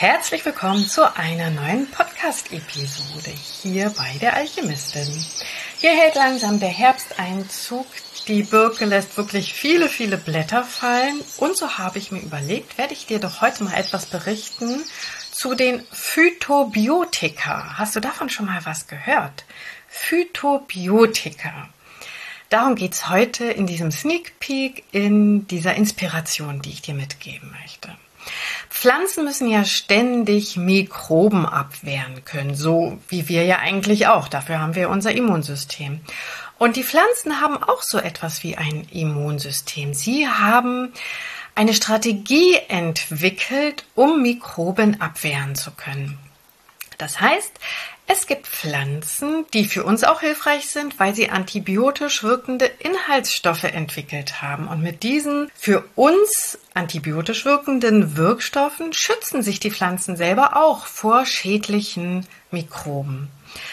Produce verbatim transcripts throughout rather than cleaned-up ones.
Herzlich willkommen zu einer neuen Podcast-Episode hier bei der Alchemistin. Hier hält langsam der Herbst Einzug. Die Birke lässt wirklich viele, viele Blätter fallen. Und so habe ich mir überlegt, werde ich dir doch heute mal etwas berichten zu den Phytobiotika. Hast du davon schon mal was gehört? Phytobiotika. Darum geht es heute in diesem Sneak Peek, in dieser Inspiration, die ich dir mitgeben möchte. Pflanzen müssen ja ständig Mikroben abwehren können, so wie wir ja eigentlich auch. Dafür haben wir unser Immunsystem. Und die Pflanzen haben auch so etwas wie ein Immunsystem. Sie haben eine Strategie entwickelt, um Mikroben abwehren zu können. Das heißt, es gibt Pflanzen, die für uns auch hilfreich sind, weil sie antibiotisch wirkende Inhaltsstoffe entwickelt haben. Und mit diesen für uns antibiotisch wirkenden Wirkstoffen schützen sich die Pflanzen selber auch vor schädlichen Mikroben.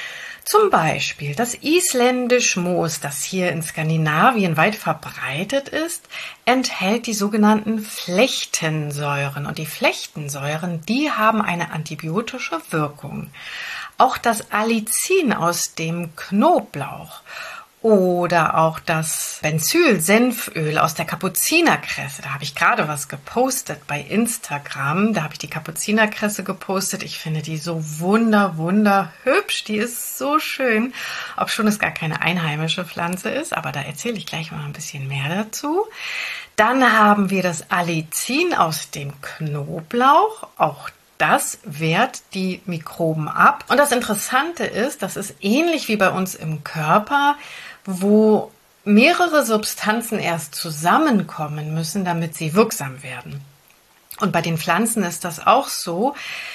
Zum Beispiel das Isländisch Moos, das hier in Skandinavien weit verbreitet ist, enthält die sogenannten Flechtensäuren. Und die Flechtensäuren, die haben eine antibiotische Wirkung. Auch das Allicin aus dem Knoblauch oder auch das Benzyl-Senföl aus der Kapuzinerkresse. Da habe ich gerade was gepostet bei Instagram. Da habe ich die Kapuzinerkresse gepostet. Ich finde die so wunder, wunder hübsch. Die ist so schön. Ob schon es gar keine einheimische Pflanze ist, aber da erzähle ich gleich mal ein bisschen mehr dazu. Dann haben wir das Allicin aus dem Knoblauch. Auch das wehrt die Mikroben ab. Und das Interessante ist, das ist ähnlich wie bei uns im Körper, wo mehrere Substanzen erst zusammenkommen müssen, damit sie wirksam werden. Und bei den Pflanzen ist das auch so.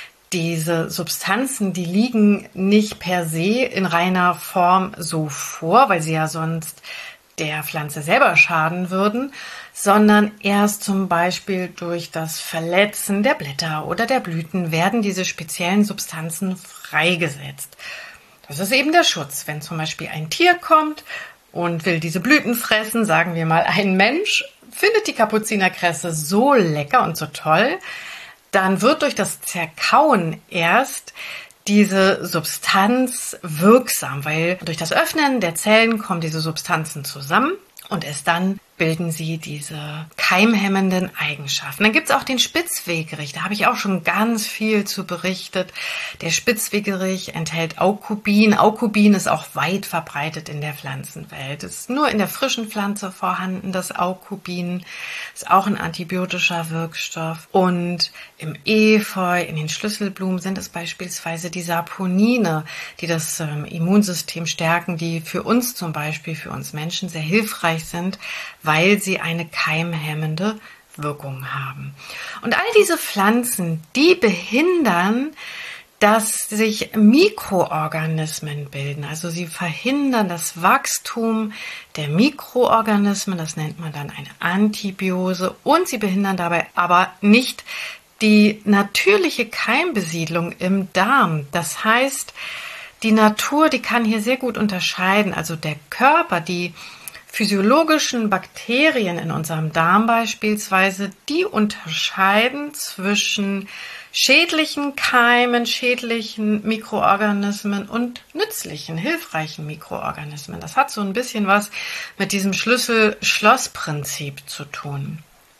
Diese Substanzen, die liegen nicht per se in reiner Form so vor, weil sie ja sonst der Pflanze selber schaden würden, sondern erst zum Beispiel durch das Verletzen der Blätter oder der Blüten werden diese speziellen Substanzen freigesetzt. Das ist eben der Schutz. Wenn zum Beispiel ein Tier kommt und will diese Blüten fressen, sagen wir mal ein Mensch, findet die Kapuzinerkresse so lecker und so toll, dann wird durch das Zerkauen erst diese Substanz wirksam, weil durch das Öffnen der Zellen kommen diese Substanzen zusammen und erst dann bilden sie diese keimhemmenden Eigenschaften. Dann gibt es auch den Spitzwegerich, da habe ich auch schon ganz viel zu berichtet. Der Spitzwegerich enthält Aucubin. Aucubin ist auch weit verbreitet in der Pflanzenwelt. Es ist nur in der frischen Pflanze vorhanden, das Aucubin. Ist auch ein antibiotischer Wirkstoff. Und im Efeu, in den Schlüsselblumen sind es beispielsweise die Saponine, die das ähm, Immunsystem stärken, die für uns zum Beispiel, für uns Menschen sehr hilfreich sind, weil sie eine keimhemmende Wirkung haben. Und all diese Pflanzen, die behindern, dass sich Mikroorganismen bilden. Also sie verhindern das Wachstum der Mikroorganismen, das nennt man dann eine Antibiose, und sie behindern dabei aber nicht die natürliche Keimbesiedlung im Darm. Das heißt, die Natur, die kann hier sehr gut unterscheiden, also der Körper, die physiologischen Bakterien in unserem Darm beispielsweise, die unterscheiden zwischen schädlichen Keimen, schädlichen Mikroorganismen und nützlichen, hilfreichen Mikroorganismen. Das hat so ein bisschen was mit diesem Schlüssel-Schloss-Prinzip zu tun.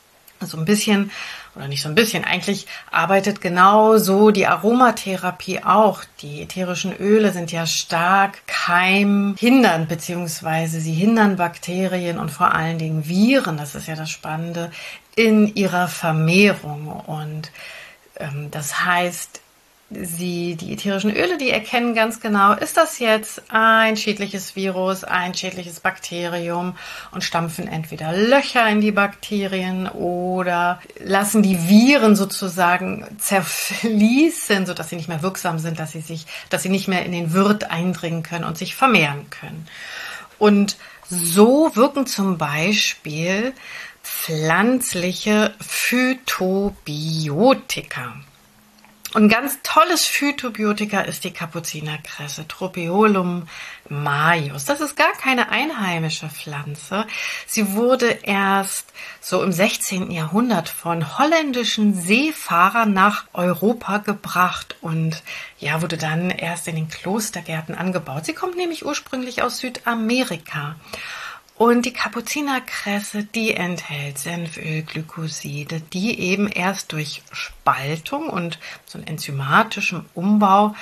So ein bisschen, oder nicht so ein bisschen, eigentlich arbeitet genau so die Aromatherapie auch. Die ätherischen Öle sind ja stark keimhindernd, beziehungsweise sie hindern Bakterien und vor allen Dingen Viren, das ist ja das Spannende, in ihrer Vermehrung. Und ähm, das heißt, Sie, die ätherischen Öle, die erkennen ganz genau, ist das jetzt ein schädliches Virus, ein schädliches Bakterium, und stampfen entweder Löcher in die Bakterien oder lassen die Viren sozusagen zerfließen, sodass sie nicht mehr wirksam sind, dass sie sich, dass sie nicht mehr in den Wirt eindringen können und sich vermehren können. Und so wirken zum Beispiel pflanzliche Phytobiotika. Und ein ganz tolles Phytobiotika ist die Kapuzinerkresse, Tropaeolum majus. Das ist gar keine einheimische Pflanze. Sie wurde erst so im sechzehnten Jahrhundert von holländischen Seefahrern nach Europa gebracht und ja, wurde dann erst in den Klostergärten angebaut. Sie kommt nämlich ursprünglich aus Südamerika. Und die Kapuzinerkresse, die enthält Senföl, Glykoside, die eben erst durch Spaltung und so einem enzymatischen Umbau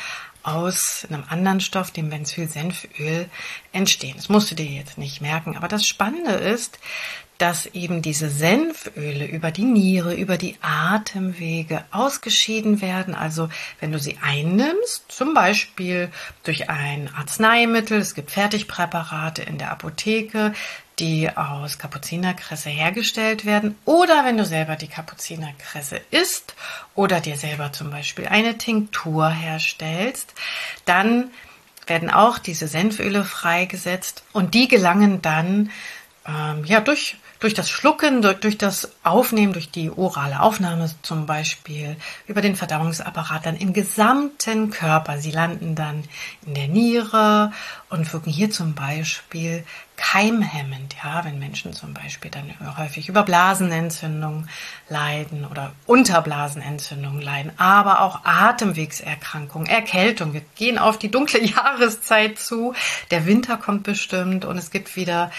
aus einem anderen Stoff, dem Benzylsenföl, entstehen. Das musst du dir jetzt nicht merken, aber das Spannende ist, dass eben diese Senföle über die Niere, über die Atemwege ausgeschieden werden. Also wenn du sie einnimmst, zum Beispiel durch ein Arzneimittel, es gibt Fertigpräparate in der Apotheke, die aus Kapuzinerkresse hergestellt werden, oder wenn du selber die Kapuzinerkresse isst oder dir selber zum Beispiel eine Tinktur herstellst, dann werden auch diese Senföle freigesetzt und die gelangen dann ähm, ja durch Durch das Schlucken, durch das Aufnehmen, durch die orale Aufnahme zum Beispiel, über den Verdauungsapparat dann im gesamten Körper. Sie landen dann in der Niere und wirken hier zum Beispiel keimhemmend. Ja, wenn Menschen zum Beispiel dann häufig über Blasenentzündung leiden oder Unterblasenentzündung leiden, aber auch Atemwegserkrankungen, Erkältung. Wir gehen auf die dunkle Jahreszeit zu. Der Winter kommt bestimmt und es gibt wieder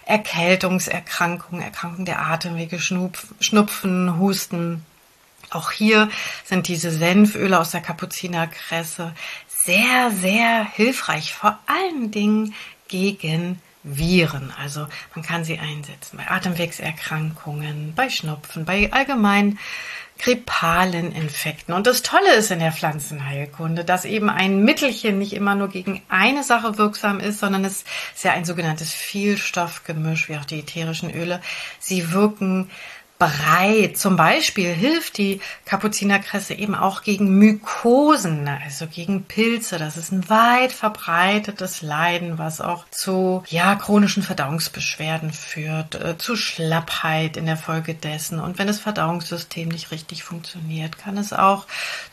Erkältungserkrankungen, Erkrankungen der Atemwege, Schnupfen, Husten. Auch hier sind diese Senföle aus der Kapuzinerkresse sehr, sehr hilfreich, vor allen Dingen gegen Viren. Also man kann sie einsetzen bei Atemwegserkrankungen, bei Schnupfen, bei allgemein grippalen Infekten. Und das Tolle ist in der Pflanzenheilkunde, dass eben ein Mittelchen nicht immer nur gegen eine Sache wirksam ist, sondern es ist ja ein sogenanntes Vielstoffgemisch, wie auch die ätherischen Öle. Sie wirken breit. Zum Beispiel hilft die Kapuzinerkresse eben auch gegen Mykosen, also gegen Pilze. Das ist ein weit verbreitetes Leiden, was auch zu ja, chronischen Verdauungsbeschwerden führt, äh, zu Schlappheit in der Folge dessen. Und wenn das Verdauungssystem nicht richtig funktioniert, kann es auch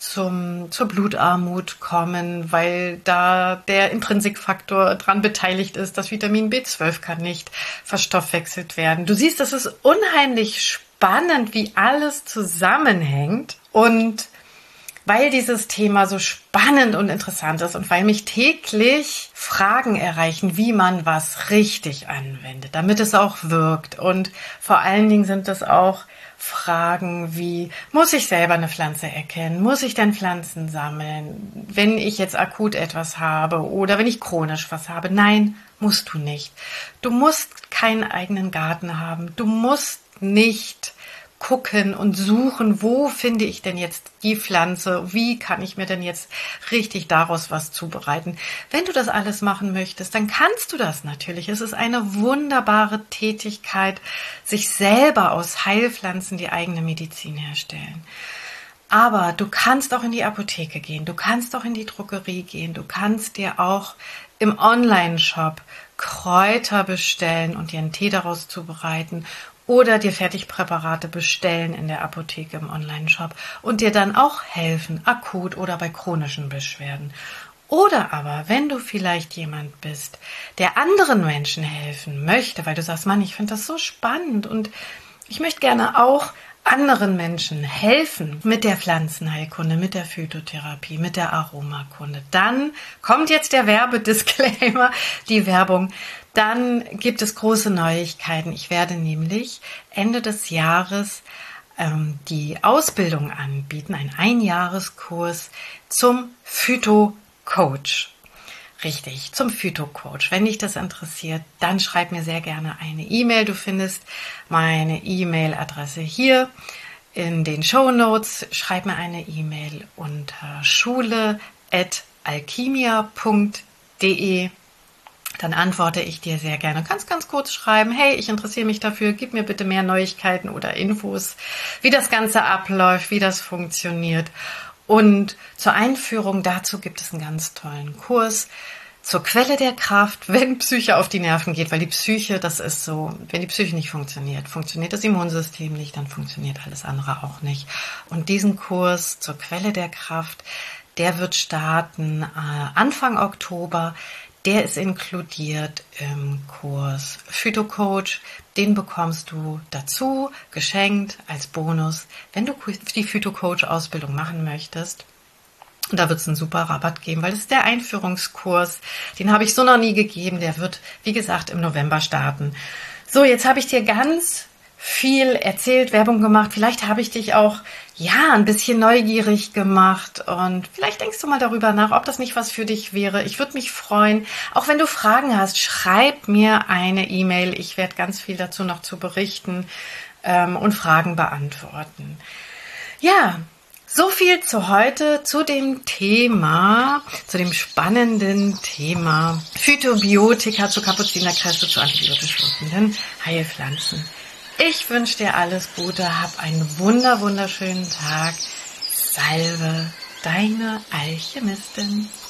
zum, zur Blutarmut kommen, weil da der Intrinsikfaktor dran beteiligt ist. Das Vitamin B zwölf kann nicht verstoffwechselt werden. Du siehst, das ist unheimlich spannend. Spannend, wie alles zusammenhängt und weil dieses Thema so spannend und interessant ist und weil mich täglich Fragen erreichen, wie man was richtig anwendet, damit es auch wirkt. Und vor allen Dingen sind es auch Fragen wie, muss ich selber eine Pflanze erkennen? Muss ich denn Pflanzen sammeln, wenn ich jetzt akut etwas habe oder wenn ich chronisch was habe? Nein, musst du nicht. Du musst keinen eigenen Garten haben. Du musst nicht gucken und suchen, wo finde ich denn jetzt die Pflanze, wie kann ich mir denn jetzt richtig daraus was zubereiten. Wenn du das alles machen möchtest, dann kannst du das natürlich. Es ist eine wunderbare Tätigkeit, sich selber aus Heilpflanzen die eigene Medizin herstellen. Aber du kannst auch in die Apotheke gehen, du kannst auch in die Drogerie gehen, du kannst dir auch im Online-Shop Kräuter bestellen und dir einen Tee daraus zubereiten oder dir Fertigpräparate bestellen in der Apotheke im Online-Shop und dir dann auch helfen, akut oder bei chronischen Beschwerden. Oder aber, wenn du vielleicht jemand bist, der anderen Menschen helfen möchte, weil du sagst, Mann, ich finde das so spannend und ich möchte gerne auch anderen Menschen helfen mit der Pflanzenheilkunde, mit der Phytotherapie, mit der Aromakunde. Dann kommt jetzt der Werbedisclaimer, die Werbung. Dann gibt es große Neuigkeiten. Ich werde nämlich Ende des Jahres ähm, die Ausbildung anbieten, einen Einjahreskurs zum Phyto-Coach. Richtig, zum Phyto-Coach. Wenn dich das interessiert, dann schreib mir sehr gerne eine E-Mail. Du findest meine E-Mail-Adresse hier in den Shownotes. Schreib mir eine E-Mail unter schule at alchimia punkt de. Dann antworte ich dir sehr gerne. Du kannst ganz kurz schreiben, hey, ich interessiere mich dafür, gib mir bitte mehr Neuigkeiten oder Infos, wie das Ganze abläuft, wie das funktioniert. Und zur Einführung dazu gibt es einen ganz tollen Kurs, zur Quelle der Kraft, wenn Psyche auf die Nerven geht, weil die Psyche, das ist so, wenn die Psyche nicht funktioniert, funktioniert das Immunsystem nicht, dann funktioniert alles andere auch nicht. Und diesen Kurs zur Quelle der Kraft, der wird starten äh, Anfang Oktober. Der ist inkludiert im Kurs Phytocoach. Den bekommst du dazu, geschenkt, als Bonus, wenn du die Phytocoach-Ausbildung machen möchtest. Und da wird es einen super Rabatt geben, weil das ist der Einführungskurs. Den habe ich so noch nie gegeben. Der wird, wie gesagt, im November starten. So, jetzt habe ich dir ganz viel erzählt, Werbung gemacht. Vielleicht habe ich dich auch, ja, ein bisschen neugierig gemacht. Und vielleicht denkst du mal darüber nach, ob das nicht was für dich wäre. Ich würde mich freuen. Auch wenn du Fragen hast, schreib mir eine E-Mail. Ich werde ganz viel dazu noch zu berichten ähm, und Fragen beantworten. Ja, so viel zu heute, zu dem Thema, zu dem spannenden Thema Phytobiotika, zu Kapuzinerkresse, zu antibiotisch wirkenden Heilpflanzen. Ich wünsche dir alles Gute, hab einen wunder, wunderschönen Tag. Salve, deine Alchemistin.